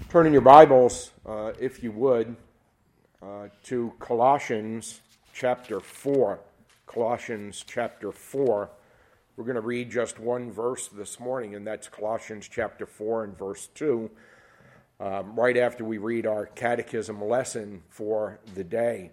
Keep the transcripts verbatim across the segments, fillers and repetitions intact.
Turn in your Bibles, uh, if you would, uh, to Colossians chapter four. Colossians chapter four. We're going to read just one verse this morning, and that's Colossians chapter four and verse two, um, right after we read our catechism lesson for the day.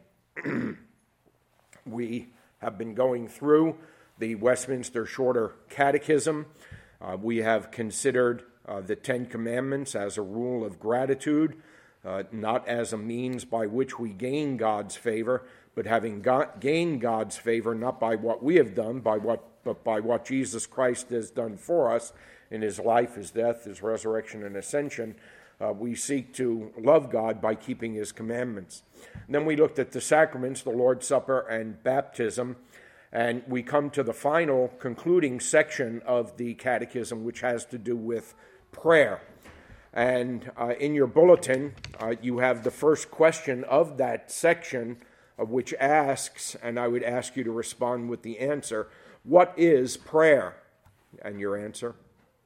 We have been going through the Westminster Shorter Catechism. Uh, we have considered uh, the Ten Commandments as a rule of gratitude, uh, not as a means by which we gain God's favor, but having got, gained God's favor not by what we have done, by what, but by what Jesus Christ has done for us in his life, his death, his resurrection, and ascension. Uh, we seek to love God by keeping his commandments. And then we looked at the sacraments, the Lord's Supper, and baptism. And we come to the final concluding section of the catechism, which has to do with prayer. And uh, in your bulletin, uh, you have the first question of that section, uh, which asks, and I would ask you to respond with the answer, what is prayer? And your answer?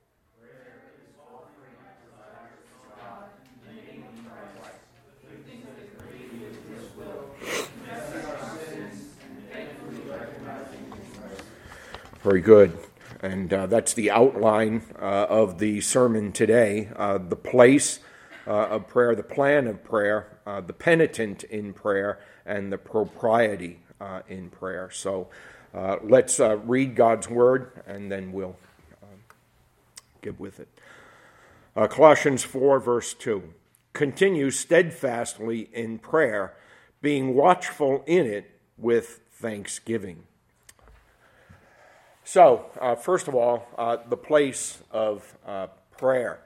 Very good. And uh, that's the outline uh, of the sermon today. Uh, the place uh, of prayer, the plan of prayer, uh, the penitent in prayer, and the propriety uh, in prayer. So uh, let's uh, read God's word, and then we'll uh, get with it. Uh, Colossians four, verse two. Continue steadfastly in prayer, being watchful in it with thanksgiving. So, uh, first of all, uh, the place of uh, prayer.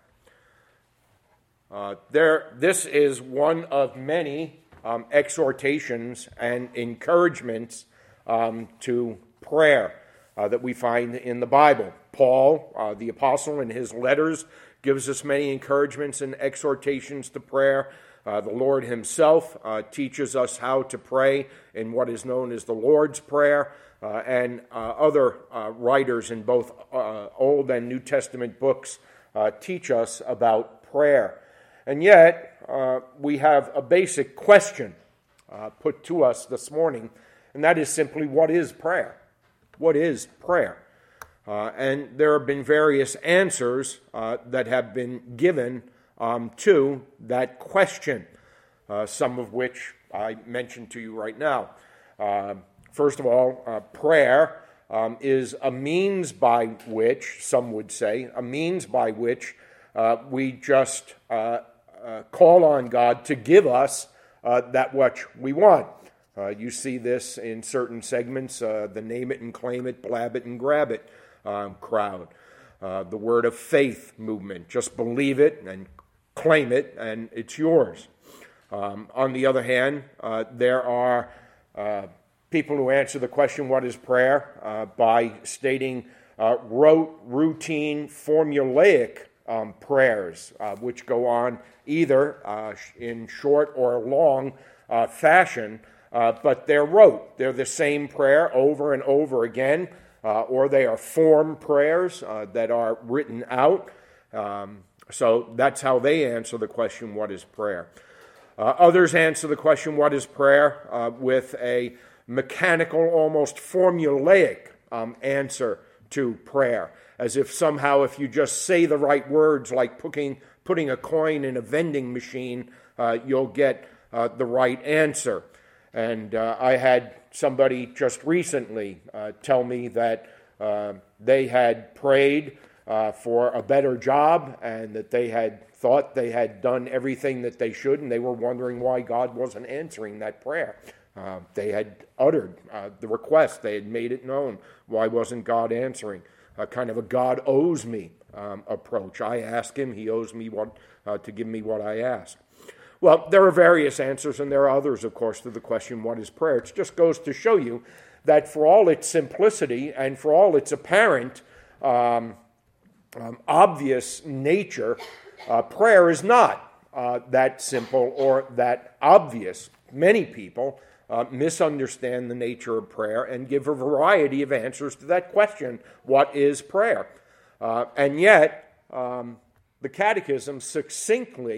Uh, there, this is one of many um, exhortations and encouragements um, to prayer uh, that we find in the Bible. Paul, uh, the apostle, in his letters, gives us many encouragements and exhortations to prayer. Uh, the Lord himself uh, teaches us how to pray in what is known as the Lord's Prayer. Uh, and uh, other uh, writers in both uh, Old and New Testament books uh, teach us about prayer. And yet, uh, we have a basic question uh, put to us this morning, and that is simply, what is prayer? What is prayer? Uh, and there have been various answers uh, that have been given um, to that question, uh, some of which I mentioned to you right now. Uh, First of all, uh, prayer um, is a means by which, some would say, a means by which uh, we just uh, uh, call on God to give us uh, that which we want. Uh, you see this in certain segments, uh, the name it and claim it, blab it and grab it um, crowd. Uh, the word of faith movement, just believe it and claim it and it's yours. Um, on the other hand, uh, there are uh, people who answer the question, what is prayer, uh, by stating uh, rote, routine, formulaic um, prayers, uh, which go on either uh, in short or long uh, fashion, uh, but they're rote. They're the same prayer over and over again, uh, or they are form prayers uh, that are written out. Um, so that's how they answer the question, what is prayer? Uh, others answer the question, what is prayer, uh, with a mechanical, almost formulaic um, answer to prayer, as if somehow if you just say the right words, like putting, putting a coin in a vending machine, uh, you'll get uh, the right answer. And uh, I had somebody just recently uh, tell me that uh, they had prayed uh, for a better job and that they had thought they had done everything that they should, and they were wondering why God wasn't answering that prayer. Uh, they had uttered uh, the request. They had made it known. Why wasn't God answering? Uh, kind of a God owes me um, approach. I ask him, he owes me what uh, to give me what I ask. Well, there are various answers, and there are others, of course, to the question, what is prayer? It just goes to show you that for all its simplicity and for all its apparent um, um, obvious nature, uh, prayer is not uh, that simple or that obvious. Many people Uh, misunderstand the nature of prayer and give a variety of answers to that question, what is prayer? Uh, and yet, um, the Catechism succinctly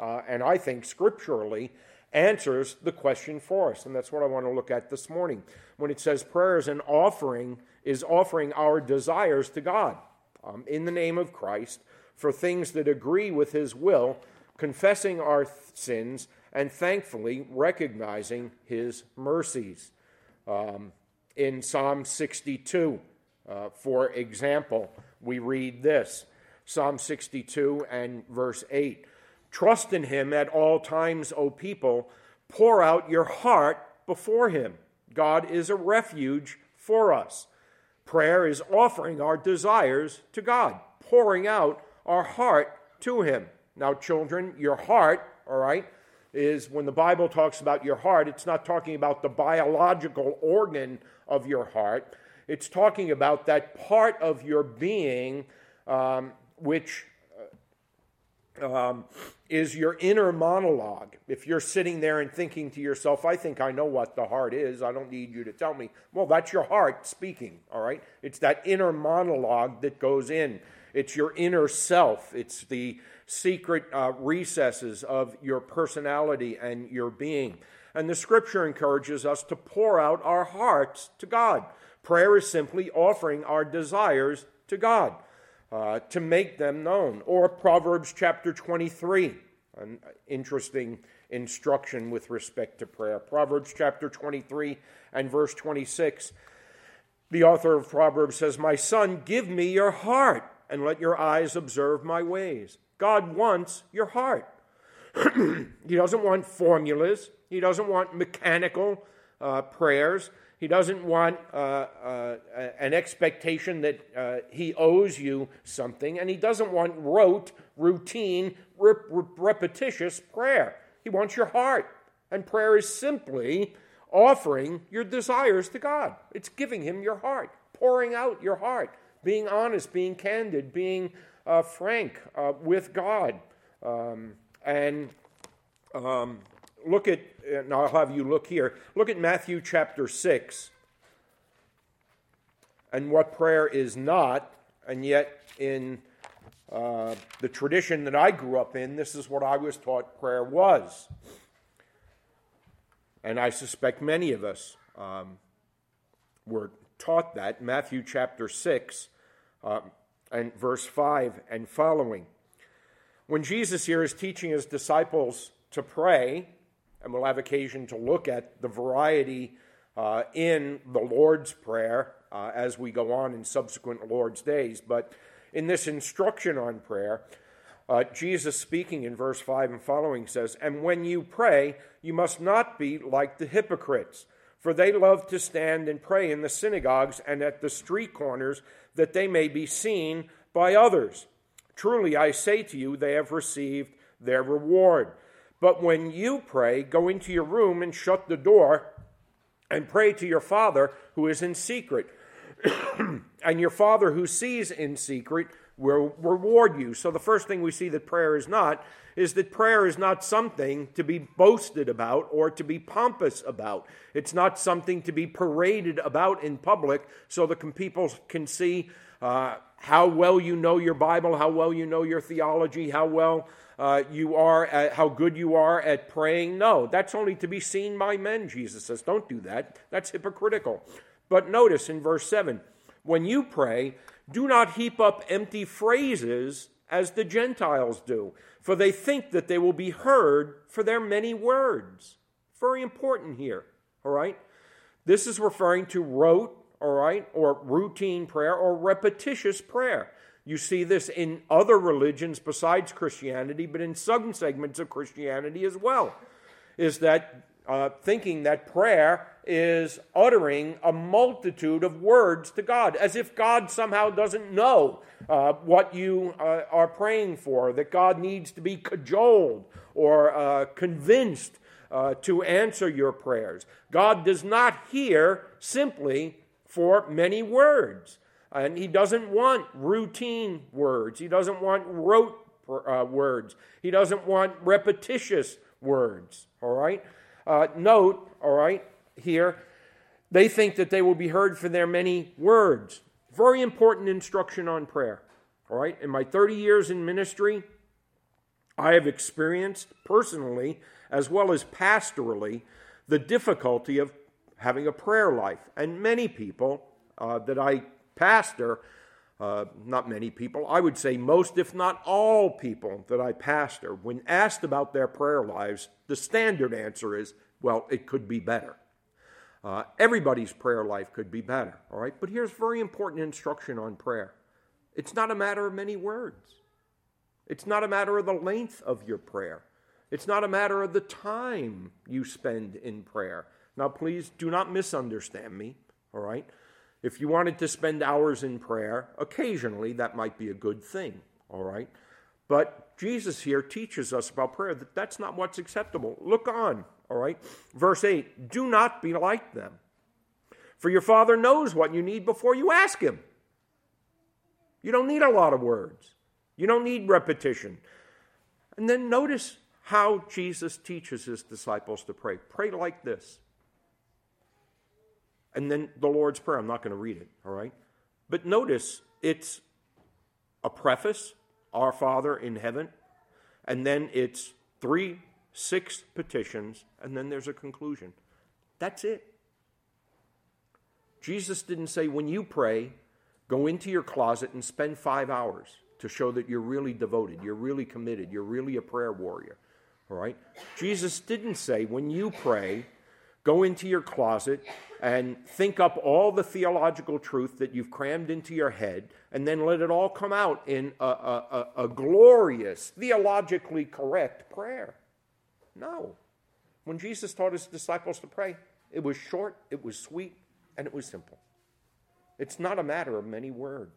uh, and I think scripturally, answers the question for us. And that's what I want to look at this morning. When it says prayer is an offering, is offering our desires to God um, in the name of Christ for things that agree with his will, confessing our th- sins, and thankfully recognizing his mercies. Um, in Psalm sixty-two, uh, for example, we read this, Psalm sixty-two and verse eight. Trust in him at all times, O people. Pour out your heart before him. God is a refuge for us. Prayer is offering our desires to God, pouring out our heart to him. Now, children, your heart, all right, is when the Bible talks about your heart, it's not talking about the biological organ of your heart. It's talking about that part of your being um, which Um, is your inner monologue. If you're sitting there and thinking to yourself, I think I know what the heart is, I don't need you to tell me. Well, that's your heart speaking, all right? It's that inner monologue that goes in. It's your inner self. It's the secret uh, recesses of your personality and your being. And the scripture encourages us to pour out our hearts to God. Prayer is simply offering our desires to God. Uh, to make them known. Or Proverbs chapter twenty-three, an interesting instruction with respect to prayer. Proverbs chapter twenty-three and verse twenty-six. The author of Proverbs says, My son, give me your heart, and let your eyes observe my ways. God wants your heart. He doesn't want formulas. He doesn't want mechanical uh, prayers. He doesn't want uh, uh, an expectation that uh, he owes you something, and he doesn't want rote, routine, rep- repetitious prayer. He wants your heart, and prayer is simply offering your desires to God. It's giving him your heart, pouring out your heart, being honest, being candid, being uh, frank uh, with God. Um, and um, look at, and I'll have you look here, look at Matthew chapter six, and what prayer is not, and yet in uh, the tradition that I grew up in, this is what I was taught prayer was. And I suspect many of us um, were taught that. Matthew chapter six uh, and verse five and following. When Jesus here is teaching his disciples to pray, and we'll have occasion to look at the variety uh, in the Lord's Prayer uh, as we go on in subsequent Lord's days. But in this instruction on prayer, uh, Jesus speaking in verse five and following says, And when you pray, you must not be like the hypocrites, for they love to stand and pray in the synagogues and at the street corners, that they may be seen by others. Truly, I say to you, they have received their reward. But when you pray, go into your room and shut the door and pray to your Father who is in secret. And your Father who sees in secret will reward you. So the first thing we see that prayer is not is that prayer is not something to be boasted about or to be pompous about. It's not something to be paraded about in public so that people can see uh, how well you know your Bible, how well you know your theology, how well Uh, you are, at, how good you are at praying. No, that's only to be seen by men, Jesus says. Don't do that. That's hypocritical. But notice in verse seven, when you pray, do not heap up empty phrases as the Gentiles do, for they think that they will be heard for their many words. Very important here, all right? This is referring to rote, all right, or routine prayer or repetitious prayer. You see this in other religions besides Christianity, but in some segments of Christianity as well, is that uh, thinking that prayer is uttering a multitude of words to God, as if God somehow doesn't know uh, what you uh, are praying for, that God needs to be cajoled or uh, convinced uh, to answer your prayers. God does not hear simply for many words. And he doesn't want routine words. He doesn't want rote uh, words. He doesn't want repetitious words, all right? Uh, note, all right, here, they think that they will be heard for their many words. Very important instruction on prayer, all right? In my thirty years in ministry, I have experienced personally, as well as pastorally, the difficulty of having a prayer life. And many people uh, that I pastor, uh, not many people, I would say most, if not all people that I pastor, when asked about their prayer lives, the standard answer is, well, it could be better. Uh, everybody's prayer life could be better, all right? But here's very important instruction on prayer. It's not a matter of many words. It's not a matter of the length of your prayer. It's not a matter of the time you spend in prayer. Now, please do not misunderstand me, all right? If you wanted to spend hours in prayer, occasionally that might be a good thing, all right? But Jesus here teaches us about prayer that that's not what's acceptable. Look on, all right? Verse eight, do not be like them, for your Father knows what you need before you ask Him. You don't need a lot of words. You don't need repetition. And then notice how Jesus teaches His disciples to pray. Pray like this. And then the Lord's Prayer, I'm not going to read it, all right? But notice it's a preface, Our Father in heaven, and then it's three, six petitions, and then there's a conclusion. That's it. Jesus didn't say, when you pray, go into your closet and spend five hours to show that you're really devoted, you're really committed, you're really a prayer warrior, all right? Jesus didn't say, when you pray, go into your closet and think up all the theological truth that you've crammed into your head and then let it all come out in a, a, a, a glorious, theologically correct prayer. No. When Jesus taught His disciples to pray, it was short, it was sweet, and it was simple. It's not a matter of many words.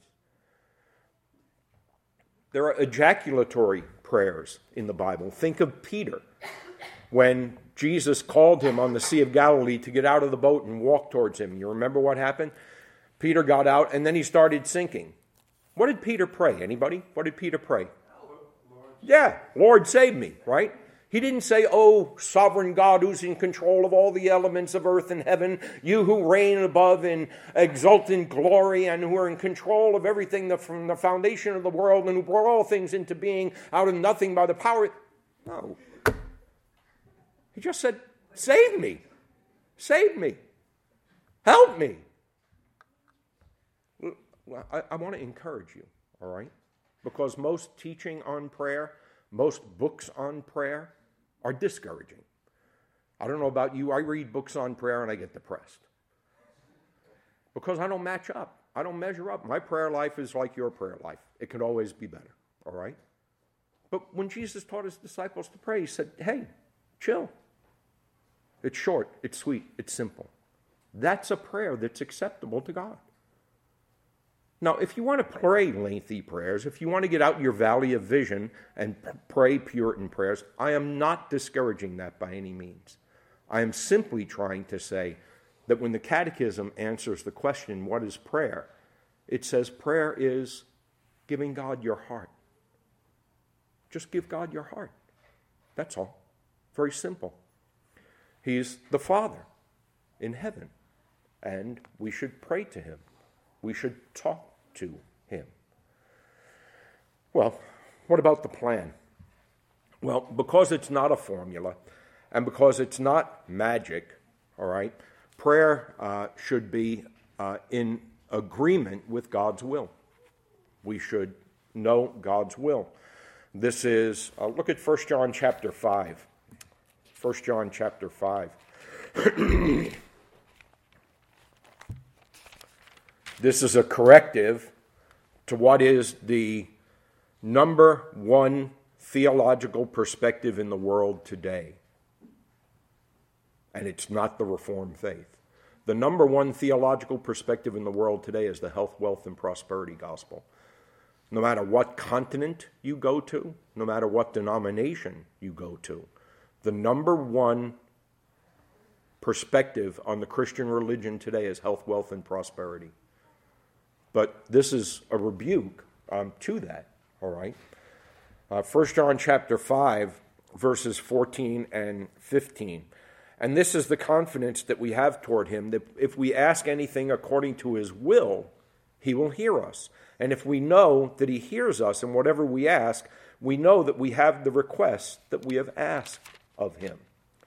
There are ejaculatory prayers in the Bible. Think of Peter. When Jesus called him on the Sea of Galilee to get out of the boat and walk towards him. You remember what happened? Peter got out and then he started sinking. What did Peter pray? Anybody? What did Peter pray? Yeah, Lord, save me, right? He didn't say, oh, sovereign God who's in control of all the elements of earth and heaven, you who reign above in exultant glory and who are in control of everything from the foundation of the world and who brought all things into being out of nothing by the power. No. He just said, save me, save me, help me. I, I want to encourage you, all right? Because most teaching on prayer, most books on prayer are discouraging. I don't know about you, I read books on prayer and I get depressed. Because I don't match up. I don't measure up. My prayer life is like your prayer life. It could always be better, all right? But when Jesus taught His disciples to pray, He said, hey, chill. It's short, it's sweet, it's simple. That's a prayer that's acceptable to God. Now, if you want to pray lengthy prayers, if you want to get out your valley of vision and p- pray Puritan prayers, I am not discouraging that by any means. I am simply trying to say that when the Catechism answers the question, what is prayer? It says prayer is giving God your heart. Just give God your heart. That's all. Very simple. He's the Father in heaven, and we should pray to Him. We should talk to Him. Well, what about the plan? Well, because it's not a formula, and because it's not magic, all right, prayer uh, should be uh, in agreement with God's will. We should know God's will. This is, uh, look at First John chapter five. First John chapter five. This is a corrective to what is the number one theological perspective in the world today. And it's not the Reformed faith. The number one theological perspective in the world today is the health, wealth, and prosperity gospel. No matter what continent you go to, no matter what denomination you go to, the number one perspective on the Christian religion today is health, wealth, and prosperity. But this is a rebuke um, to that, all right? Uh, First John chapter five, verses fourteen and fifteen. And this is the confidence that we have toward Him, that if we ask anything according to His will, He will hear us. And if we know that He hears us in whatever we ask, we know that we have the request that we have asked of him.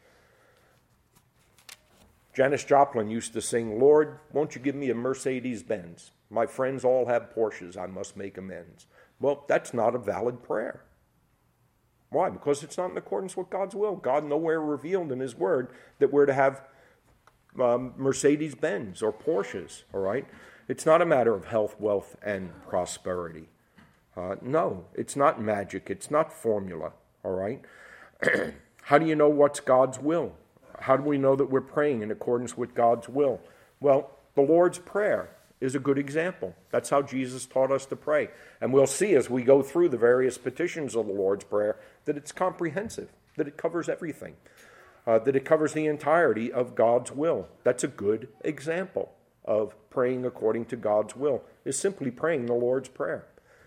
Janis Joplin used to sing, "Lord, won't you give me a Mercedes-Benz? My friends all have Porsches, I must make amends." Well, that's not a valid prayer. Why? Because it's not in accordance with God's will. God nowhere revealed in his word that we're to have um, Mercedes-Benz or Porsches, all right? It's not a matter of health, wealth, and prosperity. Uh, no, it's not magic. It's not formula, all right? How do you know what's God's will? How do we know that we're praying in accordance with God's will? Well, the Lord's Prayer is a good example. That's how Jesus taught us to pray. And we'll see as we go through the various petitions of the Lord's Prayer that it's comprehensive, that it covers everything, uh, that it covers the entirety of God's will. That's a good example of praying according to God's will, is simply praying the Lord's Prayer.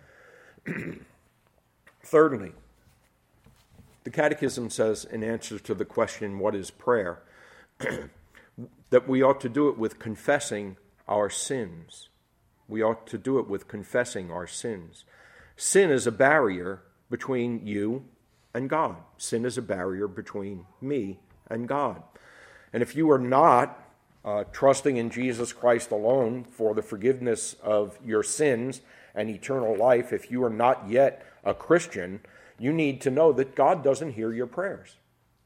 Thirdly, the Catechism says, in answer to the question, what is prayer, that we ought to do it with confessing our sins. We ought to do it with confessing our sins. Sin is a barrier between you and God. Sin is a barrier between me and God. And if you are not uh, trusting in Jesus Christ alone for the forgiveness of your sins and eternal life, if you are not yet a Christian, you need to know that God doesn't hear your prayers.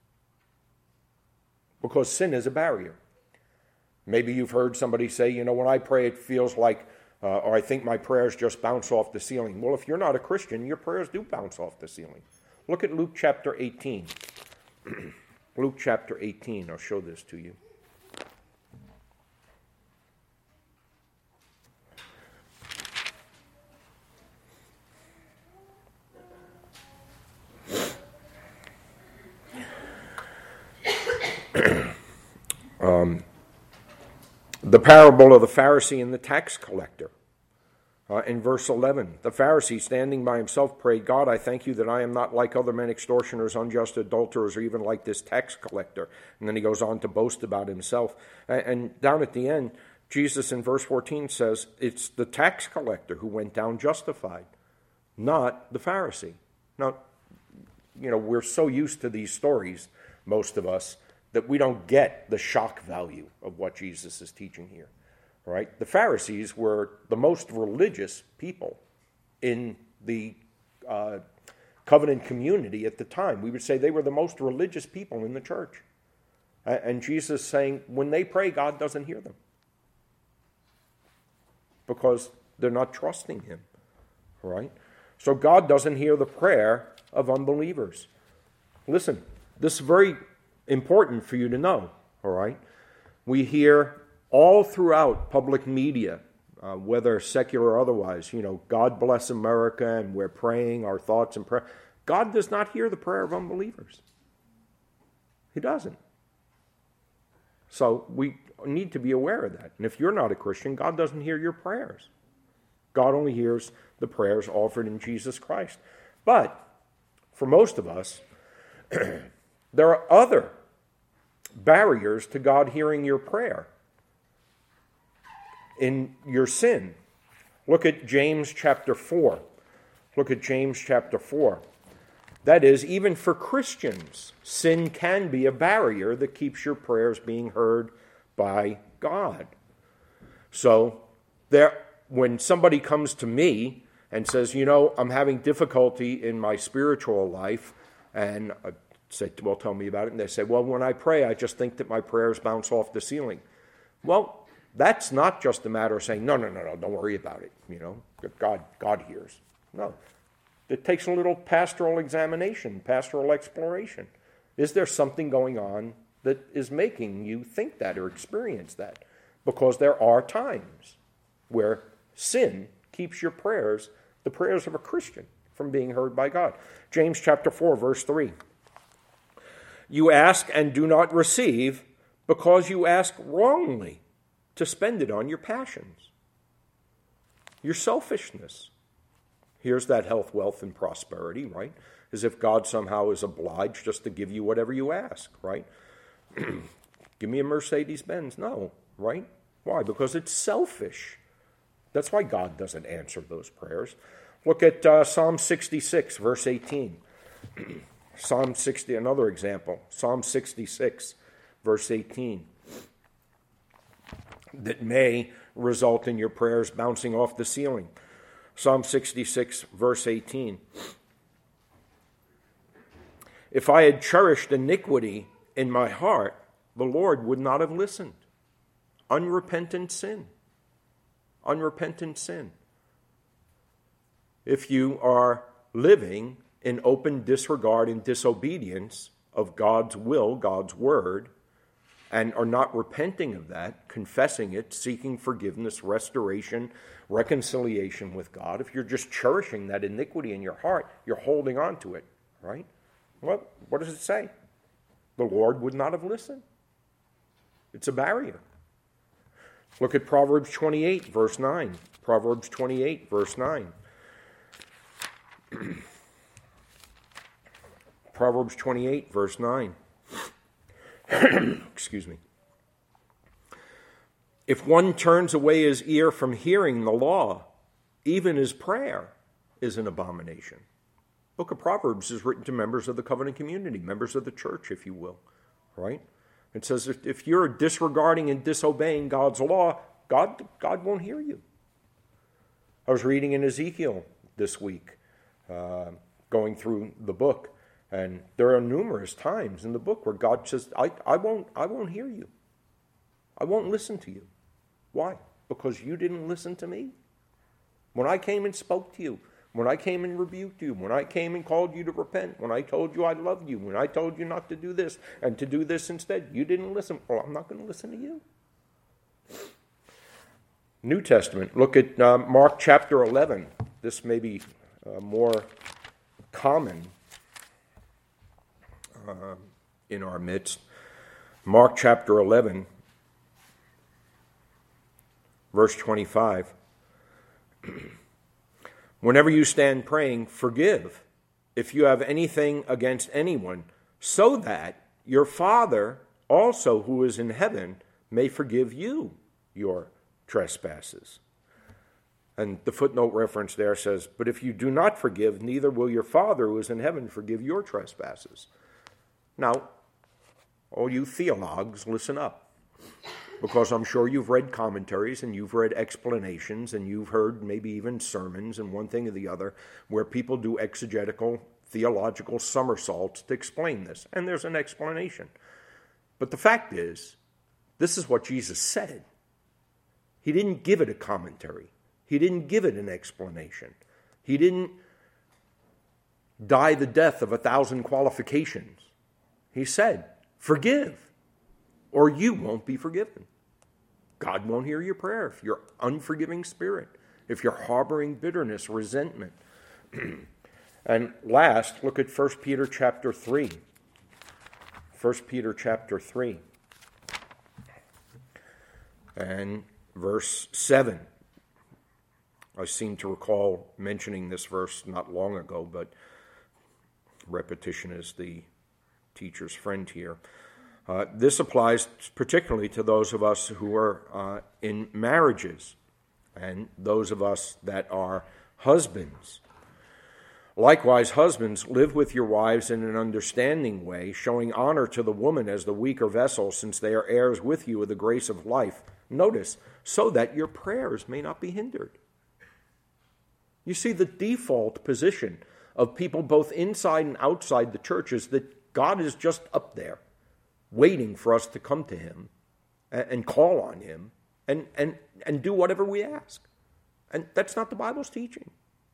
Because sin is a barrier. Maybe you've heard somebody say, you know, when I pray it feels like, uh, or I think my prayers just bounce off the ceiling. Well, if you're not a Christian, your prayers do bounce off the ceiling. Look at Luke chapter eighteen. Luke chapter eighteen, I'll show this to you. um, the parable of the Pharisee and the tax collector. Uh, in verse eleven, the Pharisee, standing by himself, prayed, "God, I thank you that I am not like other men, extortioners, unjust adulterers, or even like this tax collector." And then he goes on to boast about himself. And, and down at the end, Jesus in verse fourteen says, it's the tax collector who went down justified, not the Pharisee. Now, you know, we're so used to these stories, most of us, that we don't get the shock value of what Jesus is teaching here. Right? The Pharisees were the most religious people in the uh, covenant community at the time. We would say they were the most religious people in the church. And Jesus saying, when they pray, God doesn't hear them. Because they're not trusting him. Right? So God doesn't hear the prayer of unbelievers. Listen, this is very important for you to know. All right? We hear all throughout public media, uh, whether secular or otherwise, you know, God bless America, and we're praying our thoughts and prayer. God does not hear the prayer of unbelievers. He doesn't. So we need to be aware of that. And if you're not a Christian, God doesn't hear your prayers. God only hears the prayers offered in Jesus Christ. But for most of us, there are other barriers to God hearing your prayer. In your sin. Look at James chapter four. Look at James chapter four. That is, even for Christians, sin can be a barrier that keeps your prayers being heard by God. So, there, when somebody comes to me and says, you know, I'm having difficulty in my spiritual life, and I say, well, tell me about it. And they say, well, when I pray, I just think that my prayers bounce off the ceiling. Well, that's not just a matter of saying, no, no, no, no, don't worry about it. You know, God, God hears. No. It takes a little pastoral examination, pastoral exploration. Is there something going on that is making you think that or experience that? Because there are times where sin keeps your prayers, the prayers of a Christian, from being heard by God. James chapter four, verse three. You ask and do not receive because you ask wrongly, to spend it on your passions, your selfishness. Here's that health, wealth, and prosperity, right? As if God somehow is obliged just to give you whatever you ask, right? Give me a Mercedes-Benz. No, right? Why? Because it's selfish. That's why God doesn't answer those prayers. Look at uh, Psalm sixty-six, verse eighteen. Psalm sixty, another example. Psalm sixty-six, verse eighteen. That may result in your prayers bouncing off the ceiling. Psalm sixty-six, verse eighteen. If I had cherished iniquity in my heart, the Lord would not have listened. Unrepentant sin. Unrepentant sin. If you are living in open disregard and disobedience of God's will, God's word, and are not repenting of that, confessing it, seeking forgiveness, restoration, reconciliation with God, if you're just cherishing that iniquity in your heart, you're holding on to it, right? Well, what does it say? The Lord would not have listened. It's a barrier. Look at Proverbs twenty-eight, verse nine. Proverbs twenty-eight, verse nine. Proverbs twenty-eight, verse nine. Excuse me. If one turns away his ear from hearing the law, even his prayer is an abomination. Book of Proverbs is written to members of the covenant community, members of the church, if you will, right? It says if, if you're disregarding and disobeying God's law, God, God won't hear you. I was reading in Ezekiel this week, uh, going through the book, and there are numerous times in the book where God says, I, I won't, I won't hear you. I won't listen to you. Why? Because you didn't listen to me. When I came and spoke to you, when I came and rebuked you, when I came and called you to repent, when I told you I loved you, when I told you not to do this and to do this instead, you didn't listen. Well, I'm not going to listen to you. New Testament, look at uh, Mark chapter eleven. This may be uh, more common uh, in our midst. Mark chapter eleven, verse twenty-five. Whenever you stand praying, forgive if you have anything against anyone, so that your Father also who is in heaven may forgive you your trespasses. And the footnote reference there says, but if you do not forgive, neither will your Father who is in heaven forgive your trespasses. Now, all you theologues, listen up. Because I'm sure you've read commentaries and you've read explanations and you've heard maybe even sermons and one thing or the other where people do exegetical, theological somersaults to explain this. And there's an explanation. But the fact is, this is what Jesus said. He didn't give it a commentary. He didn't give it an explanation. He didn't die the death of a thousand qualifications. He said, forgive, or you won't be forgiven. God won't hear your prayer if you're unforgiving spirit, if you're harboring bitterness, resentment. And last, look at First Peter chapter three. First Peter chapter three. And verse seven. I seem to recall mentioning this verse not long ago, but repetition is the teacher's friend here. Uh, this applies particularly to those of us who are uh, in marriages and those of us that are husbands. Likewise, husbands, live with your wives in an understanding way, showing honor to the woman as the weaker vessel, since they are heirs with you of the grace of life. Notice, so that your prayers may not be hindered. You see, the default position of people both inside and outside the church is that God is just up there, waiting for us to come to him and, and call on him and, and, and do whatever we ask. And that's not the Bible's teaching.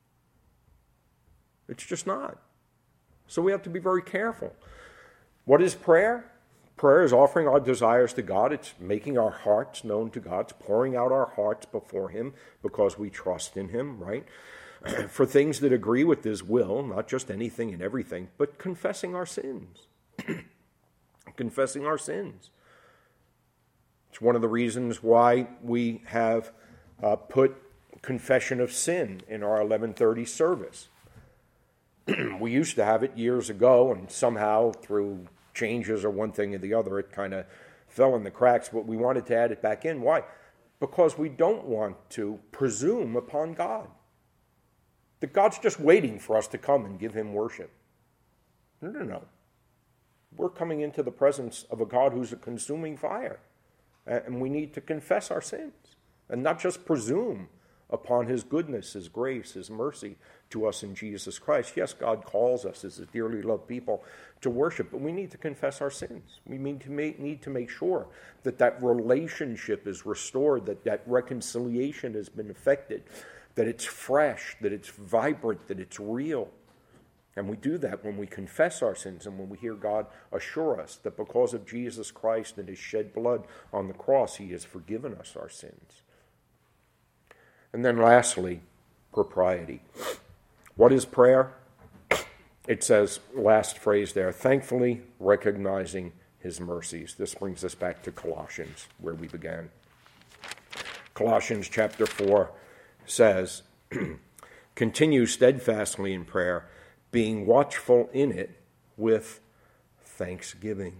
It's just not. So we have to be very careful. What is prayer? Prayer is offering our desires to God. It's making our hearts known to God. It's pouring out our hearts before him because we trust in him, right? For things that agree with his will, not just anything and everything, but confessing our sins. Confessing our sins. It's one of the reasons why we have uh, put confession of sin in our eleven thirty service. We used to have it years ago, and somehow through changes or one thing or the other, it kind of fell in the cracks, but we wanted to add it back in. Why? Because we don't want to presume upon God. that God's just waiting for us to come and give him worship. No, no, no. We're coming into the presence of a God who's a consuming fire. And we need to confess our sins and not just presume upon his goodness, his grace, his mercy to us in Jesus Christ. Yes, God calls us as a dearly loved people to worship, but we need to confess our sins. We need to make, need to make sure that that relationship is restored, that that reconciliation has been effected, that it's fresh, that it's vibrant, that it's real. And we do that when we confess our sins and when we hear God assure us that because of Jesus Christ and his shed blood on the cross, he has forgiven us our sins. And then lastly, propriety. What is prayer? It says, last phrase there, thankfully recognizing his mercies. This brings us back to Colossians, where we began. Colossians chapter four says, continue steadfastly in prayer, being watchful in it with thanksgiving.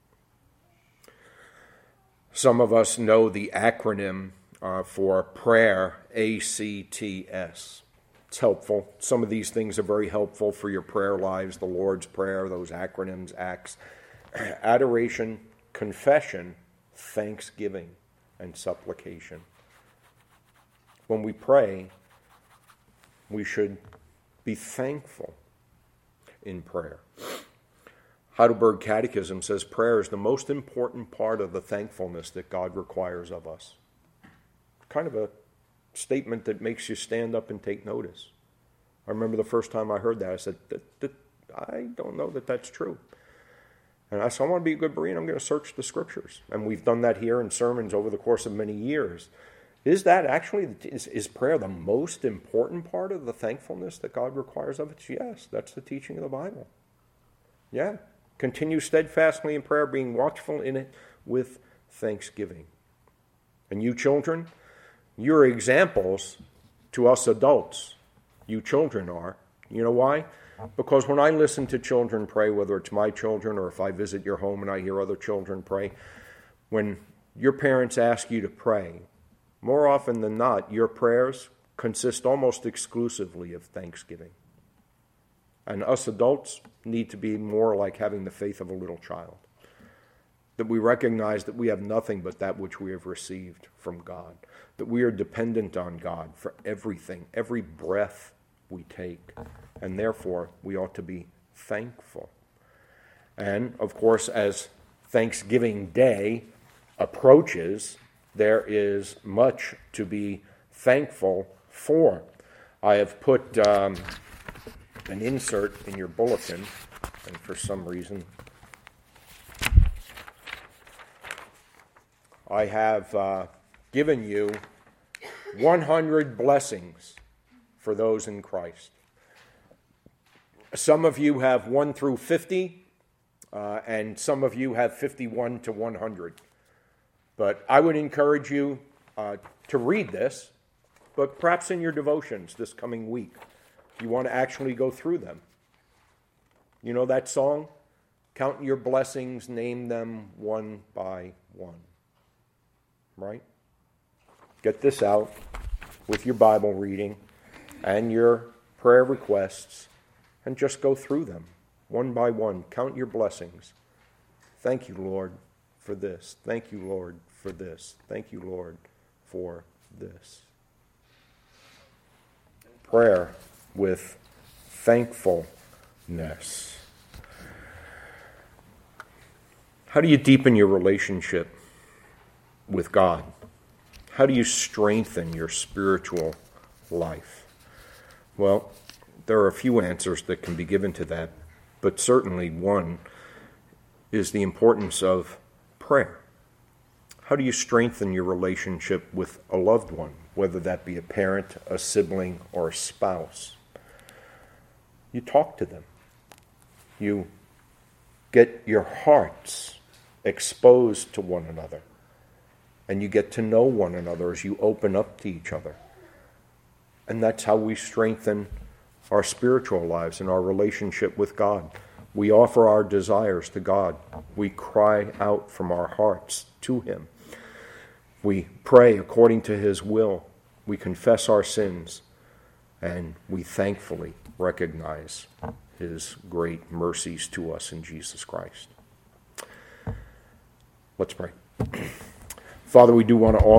Some of us know the acronym uh, for prayer, A C T S. It's helpful. Some of these things are very helpful for your prayer lives, the Lord's Prayer, those acronyms, acts, adoration, confession, thanksgiving, and supplication. When we pray, we should be thankful in prayer. Heidelberg Catechism says prayer is the most important part of the thankfulness that God requires of us. Kind of a statement that makes you stand up and take notice. I remember the first time I heard that, I said, that, that, I don't know that that's true. And I said, I want to be a good Berean, I'm going to search the scriptures. And we've done that here in sermons over the course of many years. Is that actually, is, is prayer the most important part of the thankfulness that God requires of us? Yes, that's the teaching of the Bible. Yeah. Continue steadfastly in prayer, being watchful in it with thanksgiving. And you children, you're examples to us adults. You children are. You know why? Because when I listen to children pray, whether it's my children or if I visit your home and I hear other children pray, when your parents ask you to pray, more often than not, your prayers consist almost exclusively of thanksgiving. And us adults need to be more like having the faith of a little child. That we recognize that we have nothing but that which we have received from God. That we are dependent on God for everything, every breath we take. And therefore, we ought to be thankful. And, of course, as Thanksgiving Day approaches, there is much to be thankful for. I have put um, an insert in your bulletin, and for some reason I have uh, given you one hundred blessings for those in Christ. Some of you have one through fifty, uh, and some of you have fifty-one to one hundred. But I would encourage you uh, to read this, but perhaps in your devotions this coming week, you want to actually go through them. You know that song? Count your blessings, name them one by one. Right? Get this out with your Bible reading and your prayer requests and just go through them one by one. Count your blessings. Thank you, Lord, for this. Thank you, Lord, for this. Thank you, Lord, for this. Prayer with thankfulness. How do you deepen your relationship with God? How do you strengthen your spiritual life? Well, there are a few answers that can be given to that, but certainly one is the importance of prayer. How do you strengthen your relationship with a loved one, whether that be a parent, a sibling, or a spouse? You talk to them. You get your hearts exposed to one another. And you get to know one another as you open up to each other. And that's how we strengthen our spiritual lives and our relationship with God. We offer our desires to God. We cry out from our hearts to Him. We pray according to His will. We confess our sins. And we thankfully recognize his great mercies to us in Jesus Christ. Let's pray. Father, we do want to